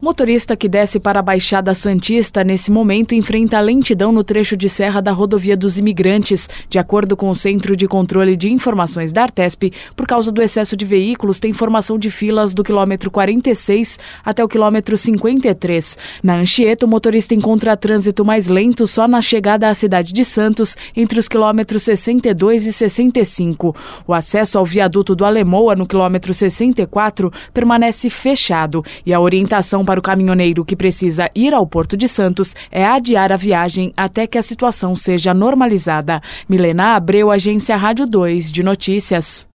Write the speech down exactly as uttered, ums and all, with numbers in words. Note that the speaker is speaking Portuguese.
Motorista que desce para a Baixada Santista nesse momento enfrenta lentidão no trecho de serra da Rodovia dos Imigrantes. De acordo com o Centro de Controle de Informações da Artesp, por causa do excesso de veículos, tem formação de filas do quilômetro quarenta e seis até o quilômetro cinquenta e três. Na Anchieta, o motorista encontra trânsito mais lento só na chegada à cidade de Santos, entre os quilômetros sessenta e dois e sessenta e cinco. O acesso ao viaduto do Alemoa, no quilômetro sessenta e quatro, permanece fechado e a orientação para Para o caminhoneiro que precisa ir ao Porto de Santos é adiar a viagem até que a situação seja normalizada. Milena Abreu, Agência Rádio dois de Notícias.